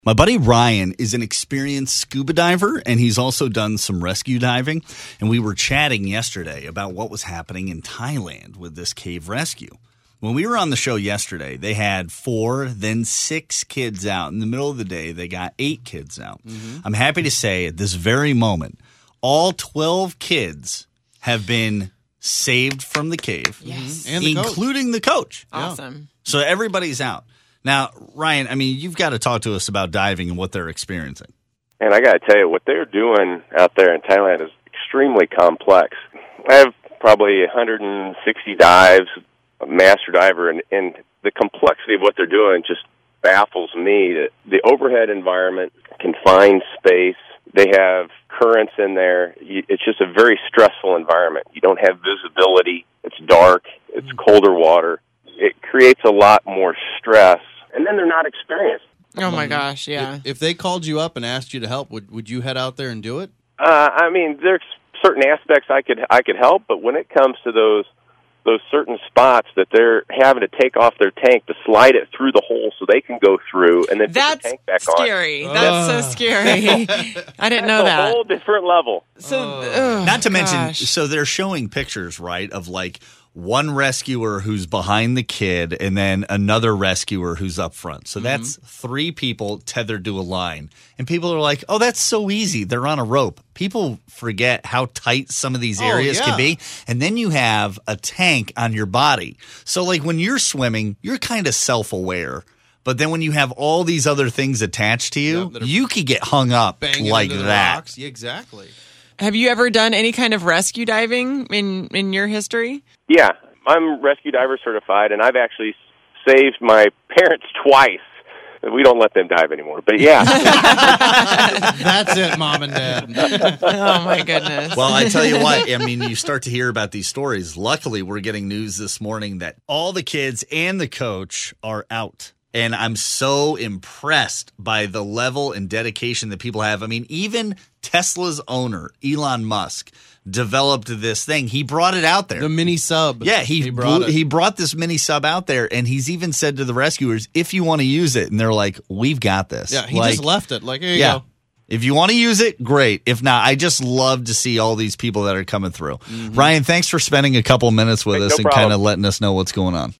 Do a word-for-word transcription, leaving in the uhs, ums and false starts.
My buddy Ryan is an experienced scuba diver, and he's also done some rescue diving. And we were chatting yesterday about what was happening in Thailand with this cave rescue. When we were on the show yesterday, they had four, then six kids out. In the middle of the day, they got eight kids out. Mm-hmm. I'm happy to say at this very moment, all twelve kids have been saved from the cave, yes. and the including coach. the coach. Awesome. So everybody's out. Now, Ryan, I mean, you've got to talk to us about diving and what they're experiencing. And I got to tell you, what they're doing out there in Thailand is extremely complex. I have probably one hundred sixty dives, a master diver, and, and the complexity of what they're doing just baffles me. The overhead environment, confined space, they have currents in there. It's just a very stressful environment. You don't have visibility. It's dark. It's colder water. It creates a lot more stress. And then they're not experienced. Oh, my gosh, yeah. If, if they called you up and asked you to help, would would you head out there and do it? Uh, I mean, there's certain aspects I could I could help, but when it comes to those those certain spots that they're having to take off their tank to slide it through the hole so they can go through and then That's put the tank back scary. on. That's uh. so scary. I didn't know That's that. a whole different level. So, oh, Not to gosh. mention, so they're showing pictures, right, of like one rescuer who's behind the kid and then another rescuer who's up front. So that's mm-hmm. three people tethered to a line. And people are like, oh, that's so easy. They're on a rope. People forget how tight some of these areas oh, yeah. can be. And then you have a tank on your body. So like when you're swimming, you're kind of self-aware. But then when you have all these other things attached to you, yeah, you could get hung up like that. Rocks. Yeah, exactly. Have you ever done any kind of rescue diving in, in your history? Yeah, I'm rescue diver certified, and I've actually saved my parents twice. We don't let them dive anymore, but yeah. That's it, Mom and Dad. Oh, my goodness. Well, I tell you what, I mean, you start to hear about these stories. Luckily, we're getting news this morning that all the kids and the coach are out. And I'm so impressed by the level and dedication that people have. I mean, even Tesla's owner, Elon Musk, developed this thing. He brought it out there. The mini sub. Yeah, he, he brought blew, it. he brought this mini sub out there, and he's even said to the rescuers, if you want to use it, and they're like, we've got this. Yeah, he like, just left it. Like, here you yeah. go. If you want to use it, great. If not, I just love to see all these people that are coming through. Mm-hmm. Ryan, thanks for spending a couple minutes with Hey, us no and problem. kind of letting us know what's going on.